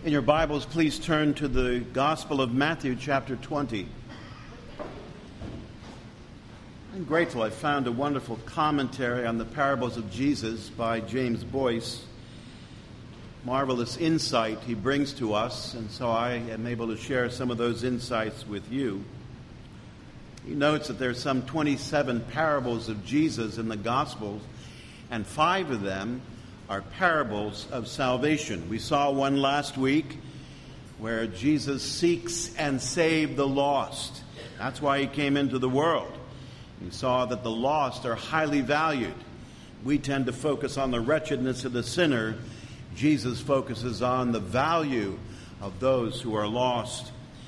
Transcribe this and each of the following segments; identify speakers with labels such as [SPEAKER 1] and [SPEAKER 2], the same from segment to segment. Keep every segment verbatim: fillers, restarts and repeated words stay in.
[SPEAKER 1] In your Bibles, please turn to the Gospel of Matthew, chapter twenty. I'm grateful I found a wonderful commentary on the parables of Jesus by James Boyce. Marvelous insight he brings to us, and so I am able to share some of those insights with you. He notes that there are some twenty-seven parables of Jesus in the Gospels, and five of them are parables of salvation. We saw one last week where Jesus seeks and saves the lost. That's why he came into the world. We saw that the lost are highly valued. We tend to focus on the wretchedness of the sinner. Jesus focuses on the value of those who are lost.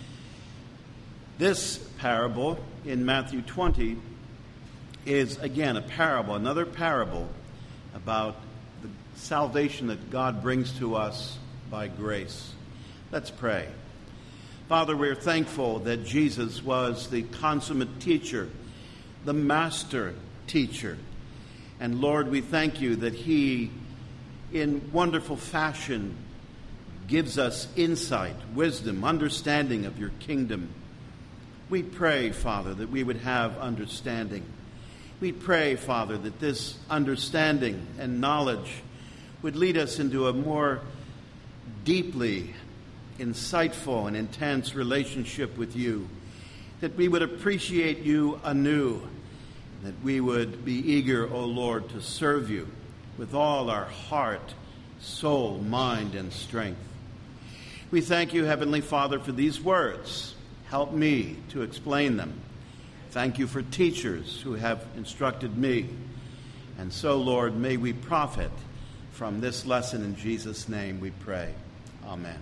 [SPEAKER 1] This parable in Matthew twenty is, again, a parable, another parable about the salvation that God brings to us by grace. Let's pray. Father, we're thankful that Jesus was the consummate teacher, the master teacher. And Lord, we thank you that he, in wonderful fashion, gives us insight, wisdom, understanding of your kingdom. We pray, Father, that we would have understanding. We pray, Father, that this understanding and knowledge would lead us into a more deeply insightful and intense relationship with you, that we would appreciate you anew, that we would be eager, O Lord, to serve you with all our heart, soul, mind, and strength. We thank you, Heavenly Father, for these words. Help me to explain them. Thank you for teachers who have instructed me. And so, Lord, may we profit from this lesson. In Jesus' name we pray. Amen.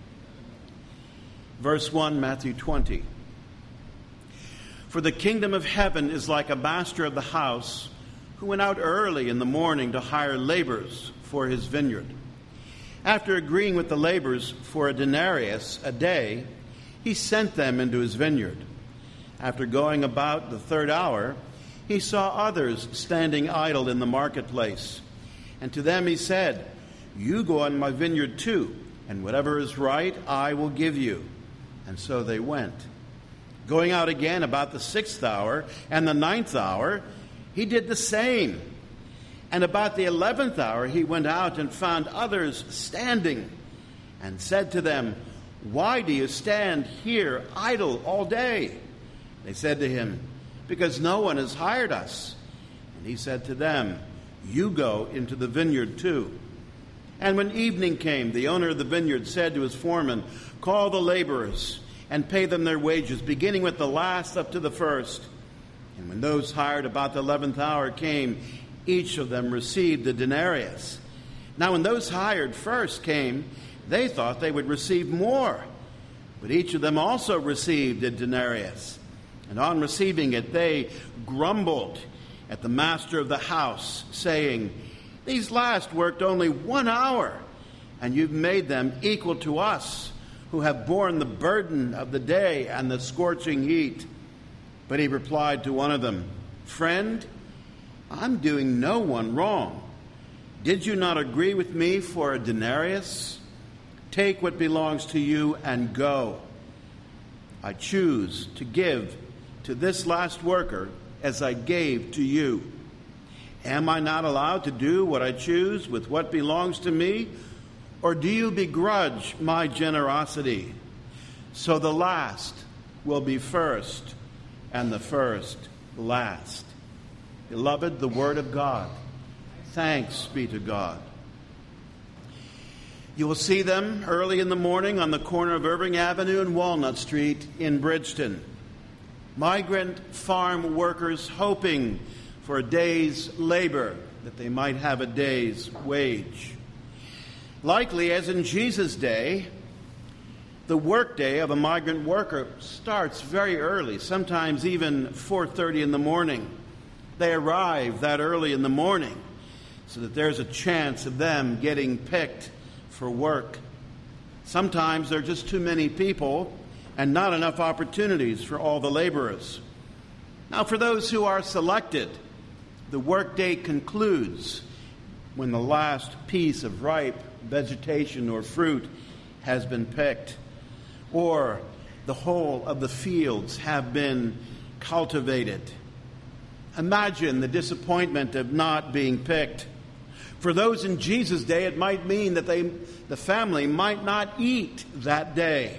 [SPEAKER 1] Verse one, Matthew twenty. For the kingdom of heaven is like a master of the house who went out early in the morning to hire laborers for his vineyard. After agreeing with the laborers for a denarius a day, he sent them into his vineyard. After going about the third hour, he saw others standing idle in the marketplace. And to them he said, "You go on my vineyard too, and whatever is right I will give you." And so they went. Going out again about the sixth hour and the ninth hour, he did the same. And about the eleventh hour he went out and found others standing, and said to them, "Why do you stand here idle all day?" They said to him, "Because no one has hired us." And he said to them, "You go into the vineyard too." And when evening came, the owner of the vineyard said to his foreman, "Call the laborers and pay them their wages, beginning with the last up to the first." And when those hired about the eleventh hour came, each of them received a denarius. Now when those hired first came, they thought they would receive more. But each of them also received a denarius. And on receiving it, they grumbled at the master of the house, saying, "These last worked only one hour, and you've made them equal to us, who have borne the burden of the day and the scorching heat." But he replied to one of them, "Friend, I'm doing no one wrong. Did you not agree with me for a denarius? Take what belongs to you and go. I choose to give to this last worker as I gave to you. Am I not allowed to do what I choose with what belongs to me? Or do you begrudge my generosity? So the last will be first, and the first last." Beloved, the word of God. Thanks be to God. You will see them early in the morning on the corner of Irving Avenue and Walnut Street in Bridgeton. Migrant farm workers hoping for a day's labor, that they might have a day's wage. Likely, as in Jesus' day, the workday of a migrant worker starts very early, sometimes even four thirty in the morning. They arrive that early in the morning so that there's a chance of them getting picked for work. Sometimes there are just too many people and not enough opportunities for all the laborers. Now, for those who are selected, the workday concludes when the last piece of ripe vegetation or fruit has been picked, or the whole of the fields have been cultivated. Imagine the disappointment of not being picked. For those in Jesus' day, it might mean that they, the family might not eat that day.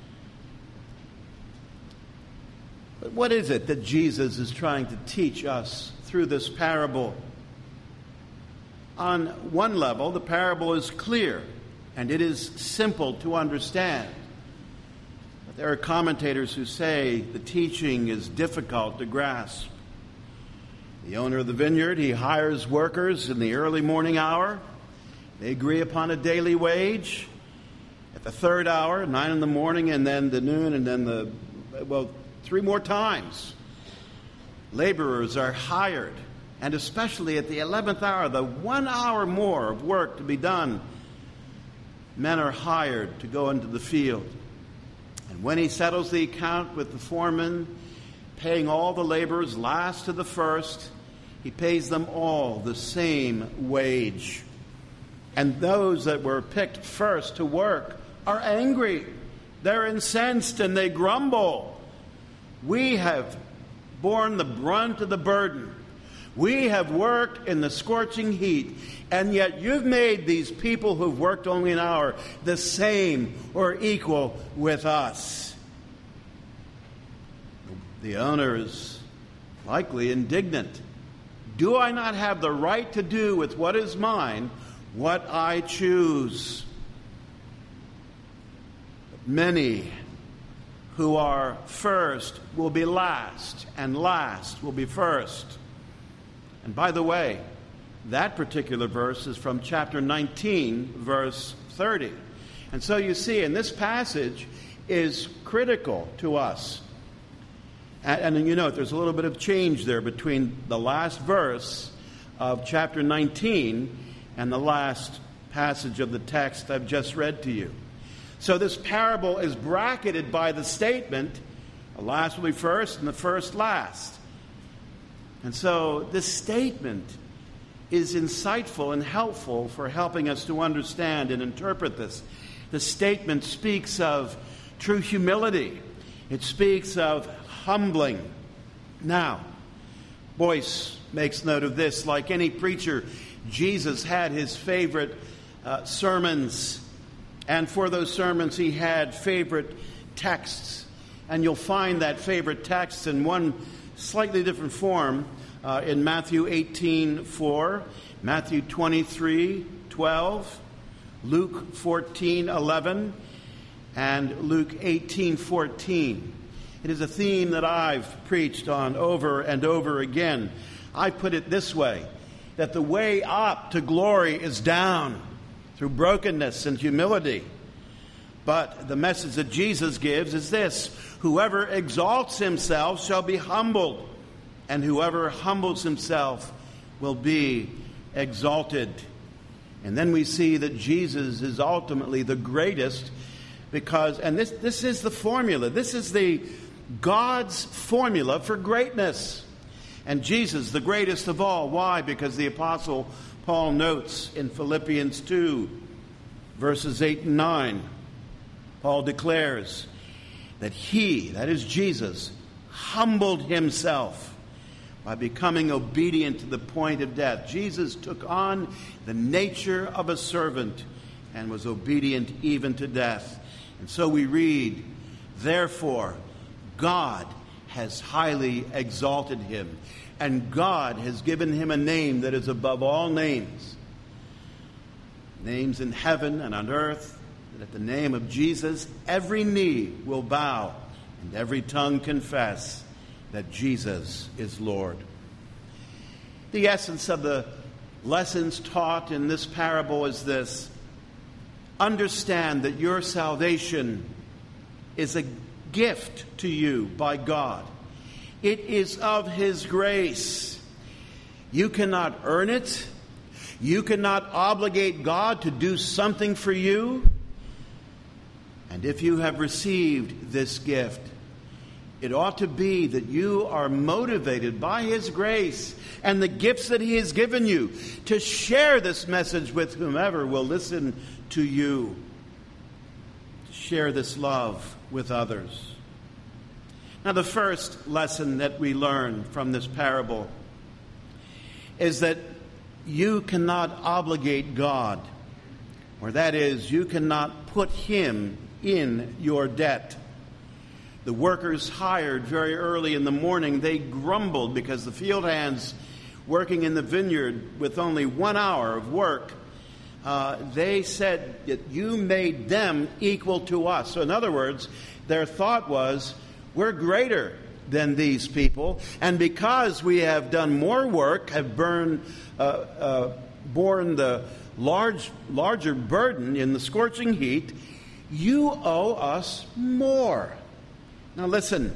[SPEAKER 1] But what is it that Jesus is trying to teach us through this parable? On one level, the parable is clear, and it is simple to understand. But there are commentators who say the teaching is difficult to grasp. The owner of the vineyard, he hires workers in the early morning hour. They agree upon a daily wage. At the third hour, nine in the morning, and then the noon, and then the, well, three more times. Laborers are hired, and especially at the eleventh hour, the one hour more of work to be done, men are hired to go into the field. And when he settles the account with the foreman, paying all the laborers last to the first, he pays them all the same wage. And those that were picked first to work are angry. They're incensed and they grumble. We have borne the brunt of the burden. We have worked in the scorching heat, and yet you've made these people who've worked only an hour the same or equal with us. The owner is likely indignant. Do I not have the right to do with what is mine what I choose? Many who are first will be last, and last will be first. And by the way, that particular verse is from chapter nineteen, verse thirty. And so you see, in this passage is critical to us. And, and you know, there's a little bit of change there between the last verse of chapter nineteen and the last passage of the text I've just read to you. So this parable is bracketed by the statement, the last will be first and the first last. And so this statement is insightful and helpful for helping us to understand and interpret this. The statement speaks of true humility. It speaks of humbling. Now, Boyce makes note of this. Like any preacher, Jesus had his favorite uh, sermons. And for those sermons, he had favorite texts. And you'll find that favorite text in one slightly different form uh, in Matthew eighteen four, Matthew twenty-three twelve, Luke fourteen eleven, and Luke eighteen fourteen. It is a theme that I've preached on over and over again. I put it this way, that the way up to glory is down through brokenness and humility. But the message that Jesus gives is this: whoever exalts himself shall be humbled, and whoever humbles himself will be exalted. And then we see that Jesus is ultimately the greatest because, and this, this is the formula, this is the God's formula for greatness. And Jesus, the greatest of all. Why? Because the Apostle Paul notes in Philippians two, verses eight and nine, Paul declares that he, that is Jesus, humbled himself by becoming obedient to the point of death. Jesus took on the nature of a servant and was obedient even to death. And so we read, therefore, God has highly exalted him, and God has given him a name that is above all names. Names in heaven and on earth, that at the name of Jesus, every knee will bow and every tongue confess that Jesus is Lord. The essence of the lessons taught in this parable is this: understand that your salvation is a gift to you by God. It is of His grace. You cannot earn it. You cannot obligate God to do something for you. And if you have received this gift, it ought to be that you are motivated by His grace and the gifts that He has given you to share this message with whomever will listen to you. to share this love with others. Now, the first lesson that we learn from this parable is that you cannot obligate God, or that is, you cannot put him in your debt. The workers hired very early in the morning, they grumbled because the field hands working in the vineyard with only one hour of work, uh, they said that you made them equal to us. So in other words, their thought was, we're greater than these people, and because we have done more work, have burned, uh, uh, borne the large, larger burden in the scorching heat, you owe us more. Now listen,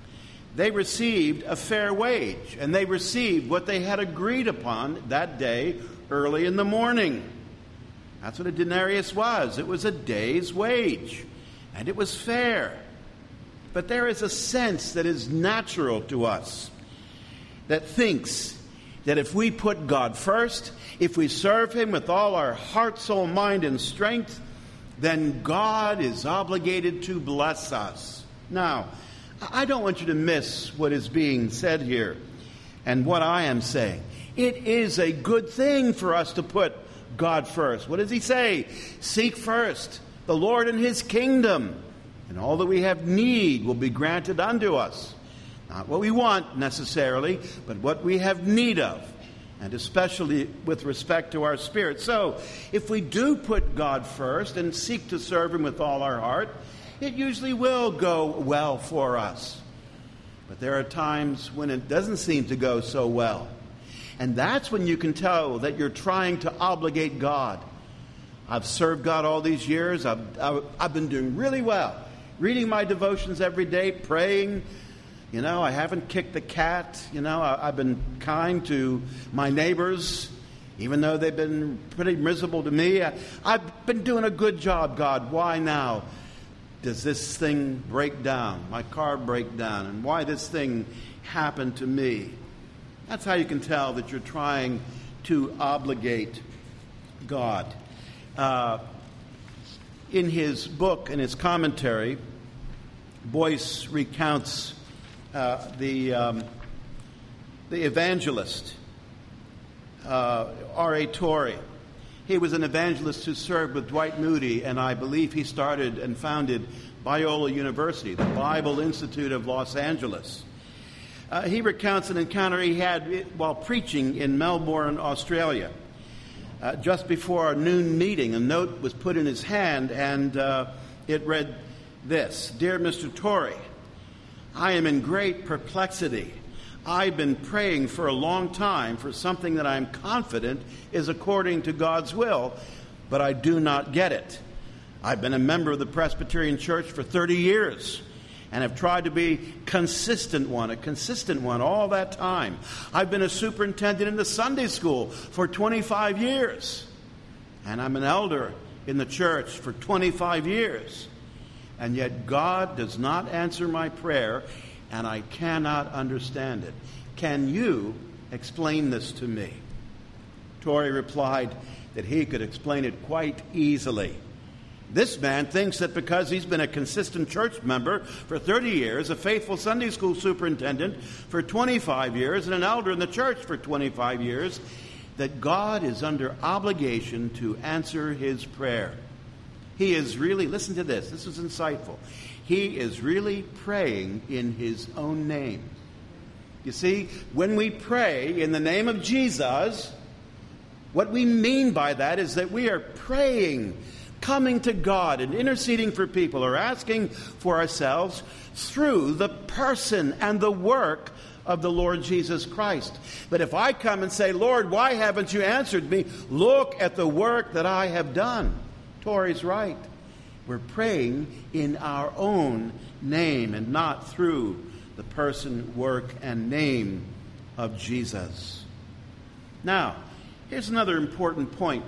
[SPEAKER 1] they received a fair wage, and they received what they had agreed upon that day early in the morning. That's what a denarius was. It was a day's wage, and it was fair. But there is a sense that is natural to us that thinks that if we put God first, if we serve him with all our heart, soul, mind, and strength, then God is obligated to bless us. Now, I don't want you to miss what is being said here and what I am saying. It is a good thing for us to put God first. What does he say? Seek first the Lord and his kingdom, and all that we have need will be granted unto us. Not what we want necessarily, but what we have need of, and especially with respect to our spirit. So, if we do put God first and seek to serve him with all our heart, it usually will go well for us. But there are times when it doesn't seem to go so well. And that's when you can tell that you're trying to obligate God. I've served God all these years. I've, I've been doing really well. Reading my devotions every day, praying. You know, I haven't kicked the cat. You know, I, I've been kind to my neighbors, even though they've been pretty miserable to me. I, I've been doing a good job, God. Why now does this thing break down, my car break down, and why this thing happened to me? That's how you can tell that you're trying to obligate God. Uh, in his book, in his commentary, Boyce recounts uh, the um, the evangelist, uh, R A Torrey. He was an evangelist who served with Dwight Moody, and I believe he started and founded Biola University, the Bible Institute of Los Angeles. Uh, he recounts an encounter he had while preaching in Melbourne, Australia. Uh, just before our noon meeting, a note was put in his hand, and uh, it read this: Dear Mister Torrey, I am in great perplexity. I've been praying for a long time for something that I'm confident is according to God's will, but I do not get it. I've been a member of the Presbyterian Church for thirty years and have tried to be consistent one, a consistent one all that time. I've been a superintendent in the Sunday school for twenty-five years, and I'm an elder in the church for twenty-five years. And yet God does not answer my prayer, and I cannot understand it. Can you explain this to me? Torrey replied that he could explain it quite easily. This man thinks that because he's been a consistent church member for thirty years, a faithful Sunday school superintendent for twenty-five years, and an elder in the church for twenty-five years, that God is under obligation to answer his prayer. He is really, listen to this, this is insightful. He is really praying in his own name. You see, when we pray in the name of Jesus, what we mean by that is that we are praying, coming to God and interceding for people, or asking for ourselves through the person and the work of the Lord Jesus Christ. But if I come and say, Lord, why haven't you answered me? Look at the work that I have done. Torrey's right. We're praying in our own name and not through the person, work, and name of Jesus. Now, here's another important point.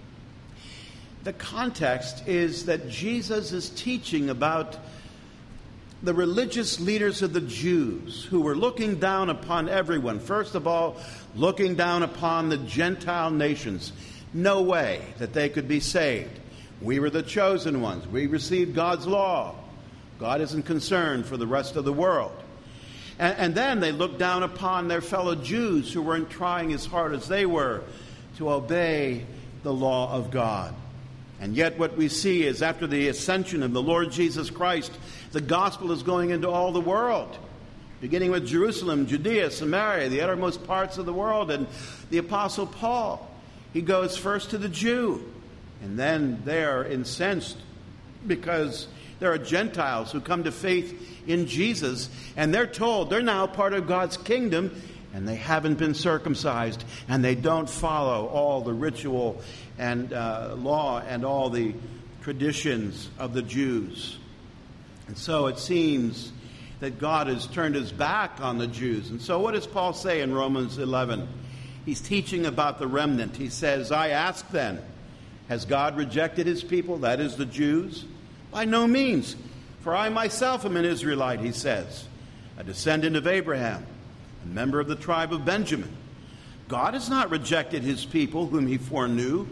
[SPEAKER 1] The context is that Jesus is teaching about the religious leaders of the Jews who were looking down upon everyone. First of all, looking down upon the Gentile nations. No way that they could be saved. We were the chosen ones. We received God's law. God isn't concerned for the rest of the world. And, and then they looked down upon their fellow Jews who weren't trying as hard as they were to obey the law of God. And yet what we see is after the ascension of the Lord Jesus Christ, the gospel is going into all the world, beginning with Jerusalem, Judea, Samaria, the uttermost parts of the world. And the Apostle Paul, he goes first to the Jew, and then they are incensed because there are Gentiles who come to faith in Jesus, and they're told they're now part of God's kingdom, and they haven't been circumcised, and they don't follow all the ritual and uh, law and all the traditions of the Jews. And so it seems that God has turned his back on the Jews. And so what does Paul say in Romans eleven? He's teaching about the remnant. He says, I ask then, has God rejected his people, that is the Jews? By no means, for I myself am an Israelite, he says, a descendant of Abraham, a member of the tribe of Benjamin. God has not rejected his people whom he foreknew.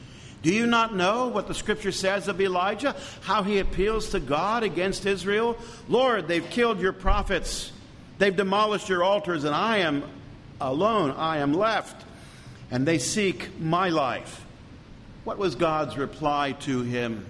[SPEAKER 1] Do you not know what the scripture says of Elijah, how he appeals to God against Israel? Lord, they've killed your prophets. They've demolished your altars, and I am alone. I am left, and they seek my life. What was God's reply to him?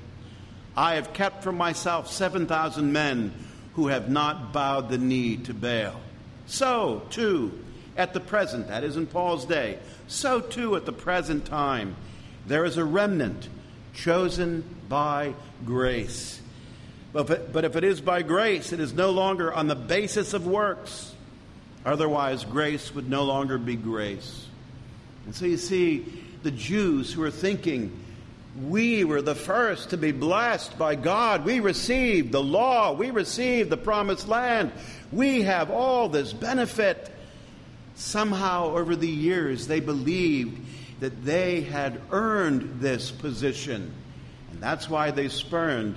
[SPEAKER 1] I have kept for myself seven thousand men who have not bowed the knee to Baal. So, too, at the present, that is in Paul's day, so too at the present time, there is a remnant chosen by grace. But if, it, but if it is by grace, it is no longer on the basis of works. Otherwise, grace would no longer be grace. And so you see the Jews who are thinking, we were the first to be blessed by God. We received the law. We received the promised land. We have all this benefit. Somehow over the years they believed that they had earned this position. And that's why they spurned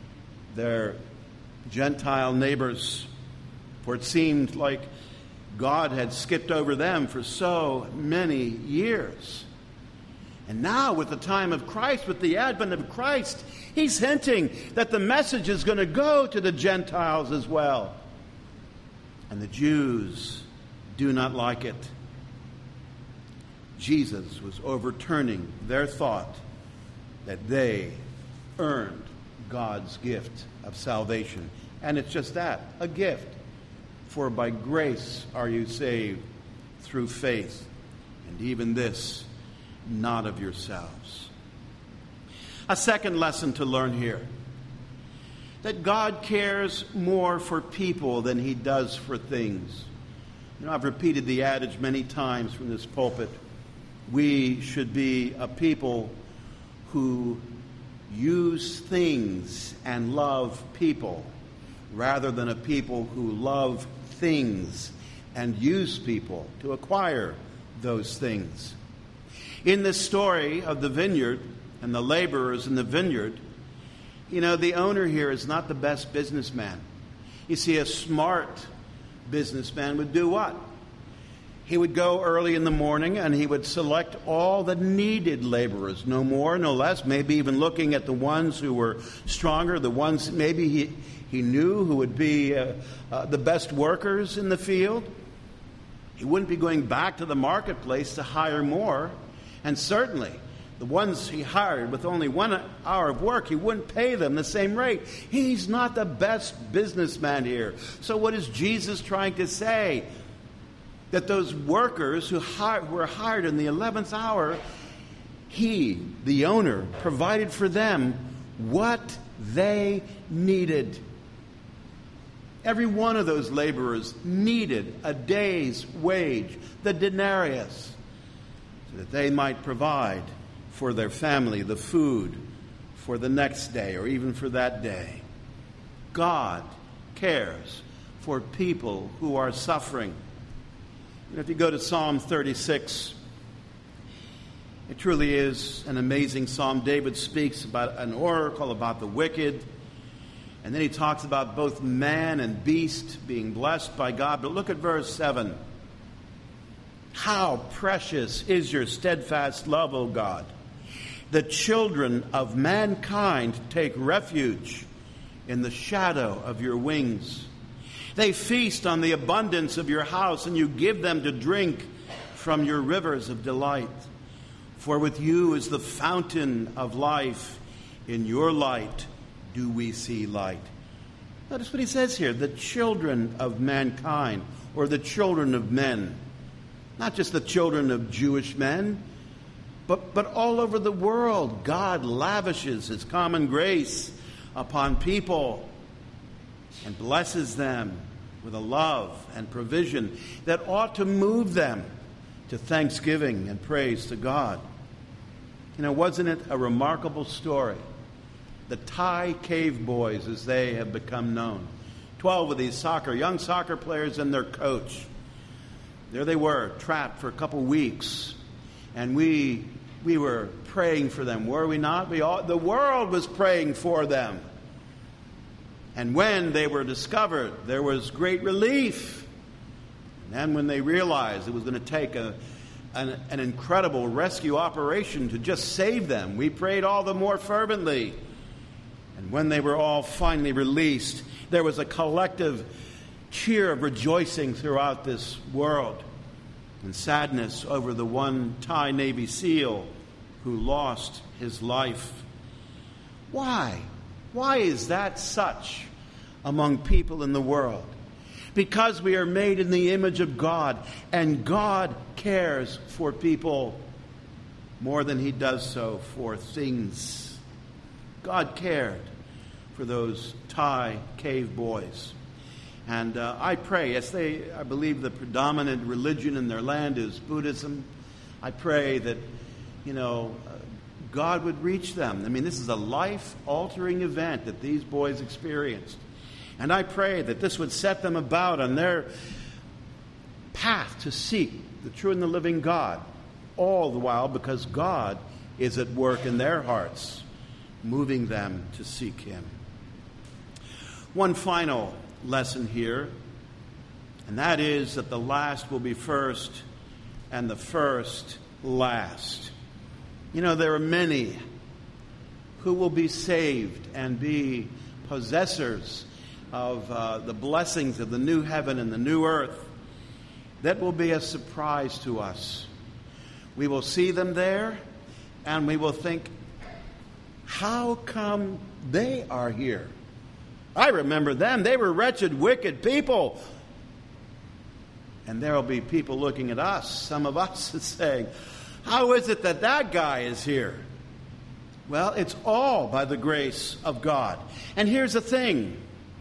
[SPEAKER 1] their Gentile neighbors. For it seemed like God had skipped over them for so many years. And now with the time of Christ, with the advent of Christ, he's hinting that the message is going to go to the Gentiles as well. And the Jews do not like it. Jesus was overturning their thought that they earned God's gift of salvation. And it's just that, a gift. For by grace are you saved through faith, and even this, not of yourselves. A second lesson to learn here, that God cares more for people than he does for things. You know, I've repeated the adage many times from this pulpit. We should be a people who use things and love people rather than a people who love things and use people to acquire those things. In this story of the vineyard and the laborers in the vineyard, you know, the owner here is not the best businessman. You see, a smart businessman would do what? He would go early in the morning and he would select all the needed laborers, no more, no less, maybe even looking at the ones who were stronger, the ones maybe he, he knew who would be uh, uh, the best workers in the field. He wouldn't be going back to the marketplace to hire more. And certainly, the ones he hired with only one hour of work, he wouldn't pay them the same rate. He's not the best businessman here. So what is Jesus trying to say? That those workers who hired, were hired in the eleventh hour, he, the owner, provided for them what they needed. Every one of those laborers needed a day's wage, the denarius, so that they might provide for their family the food for the next day or even for that day. God cares for people who are suffering. And if you go to Psalm thirty-six, it truly is an amazing psalm. David speaks about an oracle about the wicked. And then he talks about both man and beast being blessed by God. But look at verse seven. How precious is your steadfast love, O God. The children of mankind take refuge in the shadow of your wings. They feast on the abundance of your house, and you give them to drink from your rivers of delight. For with you is the fountain of life. In your light do we see light. Notice what he says here, the children of mankind, or the children of men. Not just the children of Jewish men, but, but all over the world, God lavishes his common grace upon people and blesses them with a love and provision that ought to move them to thanksgiving and praise to God. You know, wasn't it a remarkable story? The Thai cave boys, as they have become known. Twelve of these soccer, young soccer players and their coach. There they were, trapped for a couple weeks. And we we were praying for them, were we not? We all, the world was praying for them. And when they were discovered, there was great relief. And then when they realized it was going to take a, an, an incredible rescue operation to just save them, we prayed all the more fervently. And when they were all finally released, there was a collective cheer of rejoicing throughout this world and sadness over the one Thai Navy SEAL who lost his life. Why? Why is that such among people in the world? Because we are made in the image of God, and God cares for people more than he does so for things. God cared for those Thai cave boys. And uh, I pray, as they, I believe the predominant religion in their land is Buddhism, I pray that, you know, uh, God would reach them. I mean, this is a life-altering event that these boys experienced. And I pray that this would set them about on their path to seek the true and the living God, all the while because God is at work in their hearts, moving them to seek him. One final lesson here, and that is that the last will be first and the first last. You know, there are many who will be saved and be possessors of uh, the blessings of the new heaven and the new earth. That will be a surprise to us. We will see them there and we will think, how come they are here? I remember them. They were wretched, wicked people. And there will be people looking at us, some of us, and saying, how is it that that guy is here? Well, it's all by the grace of God. And here's the thing.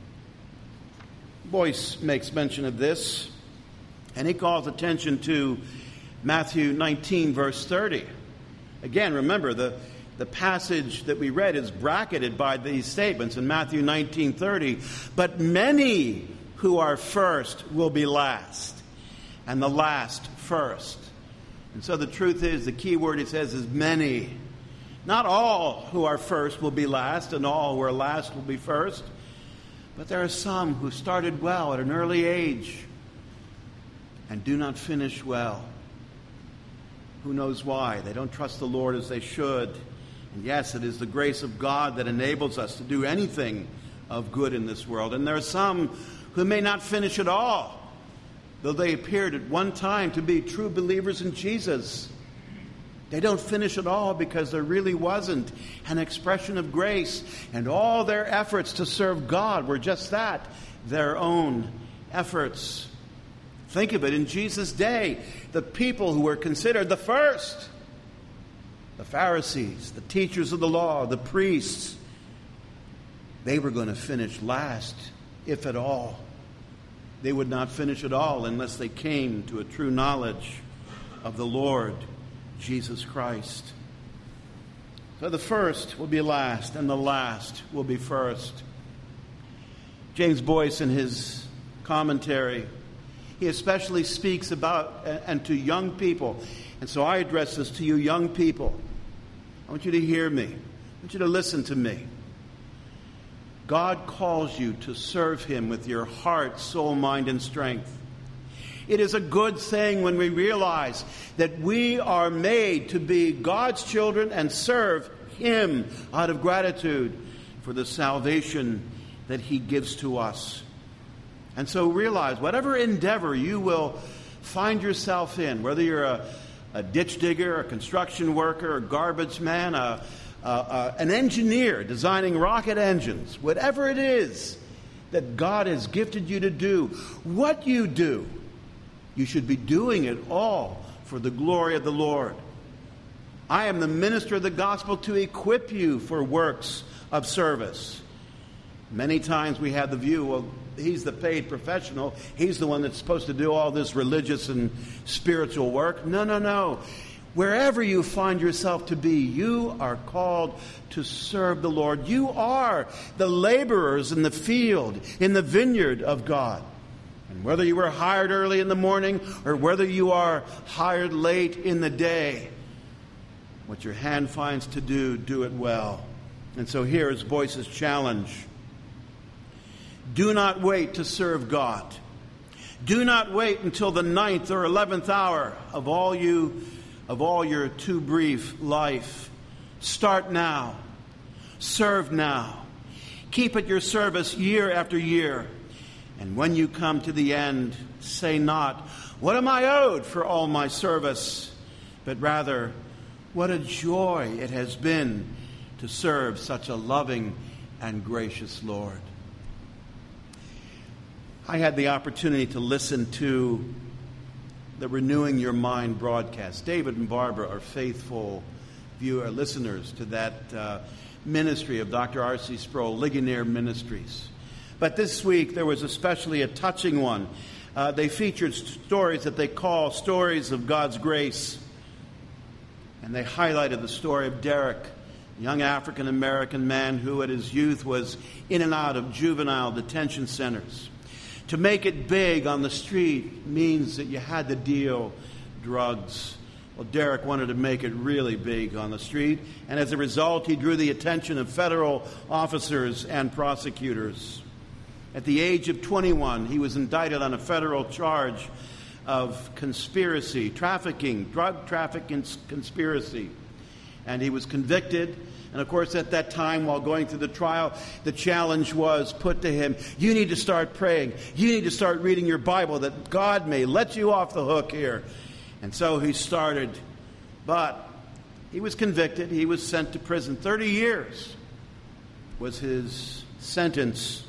[SPEAKER 1] Boyce makes mention of this, and he calls attention to Matthew nineteen, verse thirty. Again, remember, the The passage that we read is bracketed by these statements in Matthew nineteen thirty. But many who are first will be last, and the last first. And so the truth is, the key word it says is many. Not all who are first will be last, and all who are last will be first. But there are some who started well at an early age and do not finish well. Who knows why? They don't trust the Lord as they should. And yes, it is the grace of God that enables us to do anything of good in this world. And there are some who may not finish at all, though they appeared at one time to be true believers in Jesus. They don't finish at all because there really wasn't an expression of grace. And all their efforts to serve God were just that, their own efforts. Think of it, in Jesus' day, the people who were considered the first, the Pharisees, the teachers of the law, the priests, they were going to finish last, if at all. They would not finish at all unless they came to a true knowledge of the Lord Jesus Christ. So the first will be last, and the last will be first. James Boyce, in his commentary, he especially speaks about, and to young people, and so I address this to you young people. I want you to hear me. I want you to listen to me. God calls you to serve him with your heart, soul, mind, and strength. It is a good thing when we realize that we are made to be God's children and serve Him out of gratitude for the salvation that He gives to us. And so realize, whatever endeavor you will find yourself in, whether you're a, a ditch digger, a construction worker, a garbage man, a, a, a, an engineer designing rocket engines, whatever it is that God has gifted you to do, what you do, you should be doing it all for the glory of the Lord. I am the minister of the gospel to equip you for works of service. Many times we have the view, well, he's the paid professional. He's the one that's supposed to do all this religious and spiritual work. No, no, no. Wherever you find yourself to be, you are called to serve the Lord. You are the laborers in the field, in the vineyard of God. And whether you were hired early in the morning or whether you are hired late in the day, what your hand finds to do, do it well. And so here is Boyce's challenge. Do not wait to serve God. Do not wait until the ninth or eleventh hour of all you, of all your too brief life. Start now. Serve now. Keep at your service year after year. And when you come to the end, say not, what am I owed for all my service? But rather, what a joy it has been to serve such a loving and gracious Lord. I had the opportunity to listen to the Renewing Your Mind broadcast. David and Barbara are faithful viewer listeners to that uh, ministry of Doctor R C Sproul, Ligonier Ministries. But this week there was especially a touching one. Uh, they featured stories that they call stories of God's grace. And they highlighted the story of Derek, a young African-American man who at his youth was in and out of juvenile detention centers. To make it big on the street means that you had to deal drugs. Well, Derek wanted to make it really big on the street, and as a result, he drew the attention of federal officers and prosecutors. At the age of twenty-one, he was indicted on a federal charge of conspiracy, trafficking, drug trafficking conspiracy. And he was convicted. And of course, at that time, while going through the trial, the challenge was put to him, you need to start praying. You need to start reading your Bible that God may let you off the hook here. And so he started. But he was convicted. He was sent to prison. thirty years was his sentence.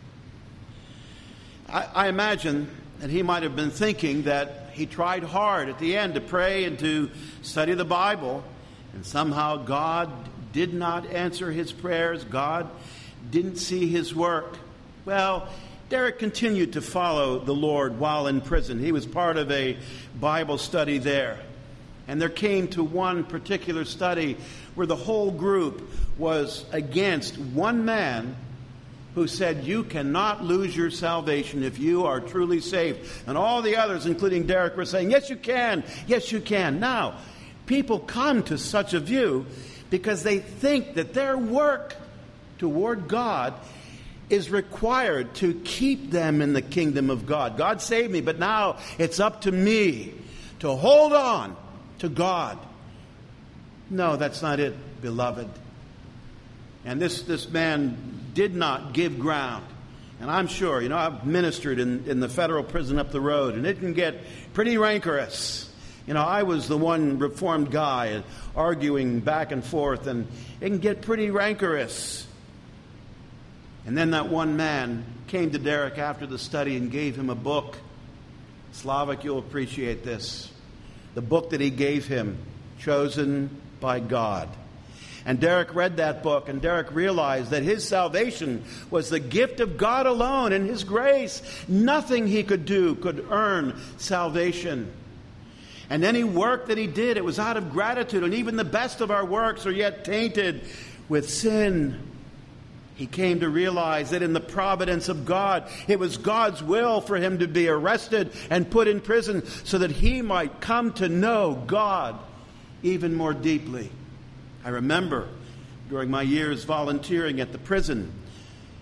[SPEAKER 1] I, I imagine that he might have been thinking that he tried hard at the end to pray and to study the Bible, and somehow God did not answer his prayers. God didn't see his work. Well, Derek continued to follow the Lord while in prison. He was part of a Bible study there. And there came to one particular study where the whole group was against one man who said, you cannot lose your salvation if you are truly saved. And all the others, including Derek, were saying, yes, you can. Yes, you can. Now, people come to such a view because they think that their work toward God is required to keep them in the kingdom of God. God saved me, but now it's up to me to hold on to God. No, that's not it, beloved. And this, this man did not give ground. And I'm sure, you know, I've ministered in, in the federal prison up the road, and it can get pretty rancorous. You know, I was the one reformed guy arguing back and forth, and it can get pretty rancorous. And then that one man came to Derek after the study and gave him a book. Slavik, you'll appreciate this. The book that he gave him, Chosen by God. And Derek read that book, and Derek realized that his salvation was the gift of God alone and His grace. Nothing he could do could earn salvation. And any work that he did, it was out of gratitude. And even the best of our works are yet tainted with sin. He came to realize that in the providence of God, it was God's will for him to be arrested and put in prison so that he might come to know God even more deeply. I remember during my years volunteering at the prison,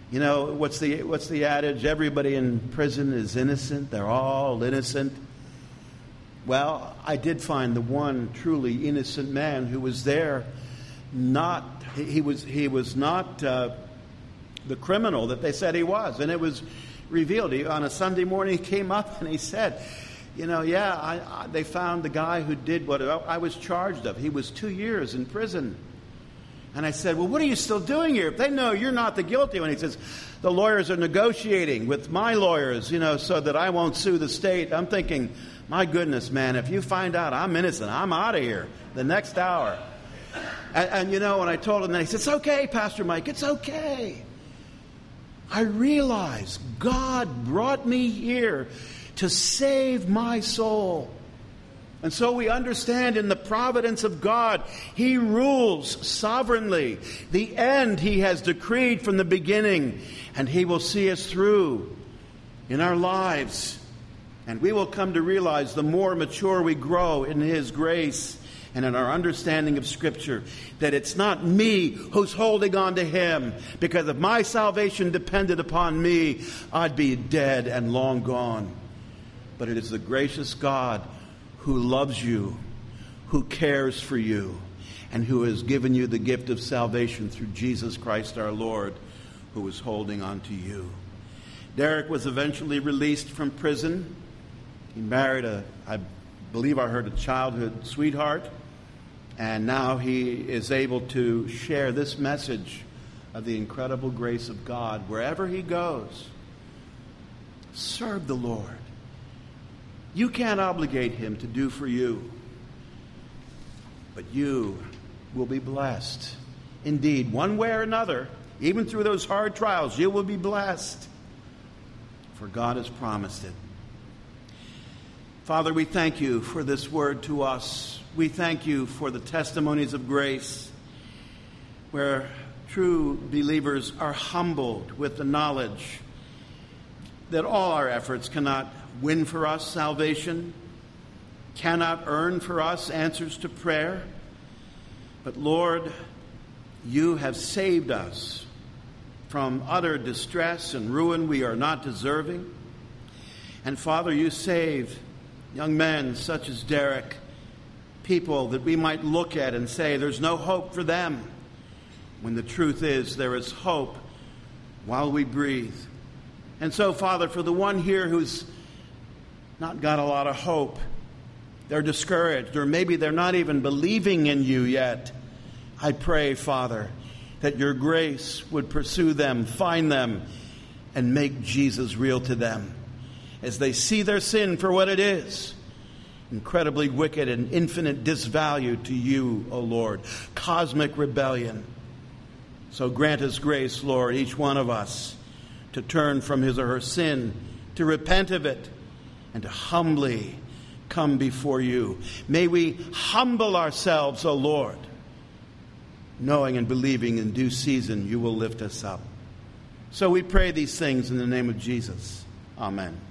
[SPEAKER 1] You know, what's the what's the adage? Everybody in prison is innocent. They're all innocent. Well, I did find the one truly innocent man who was there. Not he was he was not uh, the criminal that they said he was, and it was revealed. He, on a Sunday morning, he came up and he said, "You know, yeah, I, I, they found the guy who did what I was charged of. He was two years in prison." And I said, "Well, what are you still doing here? If they know you're not the guilty one." He says, "The lawyers are negotiating with my lawyers, you know, so that I won't sue the state." I'm thinking, my goodness, man, if you find out I'm innocent, I'm out of here the next hour. And, and you know, when I told him that, he said, "It's okay, Pastor Mike, it's okay." I realized God brought me here to save my soul. And so we understand in the providence of God, He rules sovereignly. The end He has decreed from the beginning, and He will see us through in our lives. And we will come to realize the more mature we grow in His grace and in our understanding of Scripture, that it's not me who's holding on to Him, because if my salvation depended upon me, I'd be dead and long gone. But it is the gracious God who loves you, who cares for you, and who has given you the gift of salvation through Jesus Christ our Lord, who is holding on to you. Derek was eventually released from prison. He married a, I believe I heard, a childhood sweetheart, and now he is able to share this message of the incredible grace of God wherever he goes. Serve the Lord. You can't obligate Him to do for you, but you will be blessed. Indeed, one way or another, even through those hard trials, you will be blessed, for God has promised it. Father, we thank You for this word to us. We thank You for the testimonies of grace, where true believers are humbled with the knowledge that all our efforts cannot win for us salvation, cannot earn for us answers to prayer. But Lord, You have saved us from utter distress and ruin we are not deserving. And Father, You save young men such as Derek, people that we might look at and say there's no hope for them, when the truth is there is hope while we breathe. And so, Father, for the one here who's not got a lot of hope, they're discouraged, or maybe they're not even believing in You yet, I pray, Father, that Your grace would pursue them, find them, and make Jesus real to them as they see their sin for what it is, incredibly wicked and infinite disvalue to You, O Lord, cosmic rebellion. So grant us grace, Lord, each one of us, to turn from his or her sin, to repent of it, and to humbly come before You. May we humble ourselves, O Lord, knowing and believing in due season You will lift us up. So we pray these things in the name of Jesus. Amen.